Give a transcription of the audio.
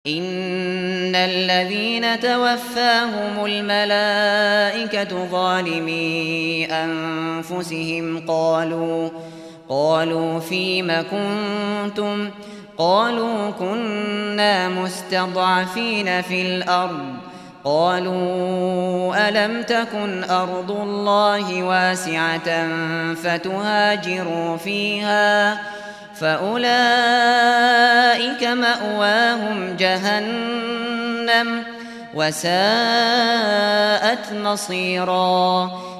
إن الذين توفاهم الملائكة ظالمي أنفسهم قالوا فيم كنتم قالوا كنا مستضعفين في الأرض قالوا ألم تكن أرض الله واسعة فتهاجروا فيها فأولئك مأواهم جهنم وساءت مصيرا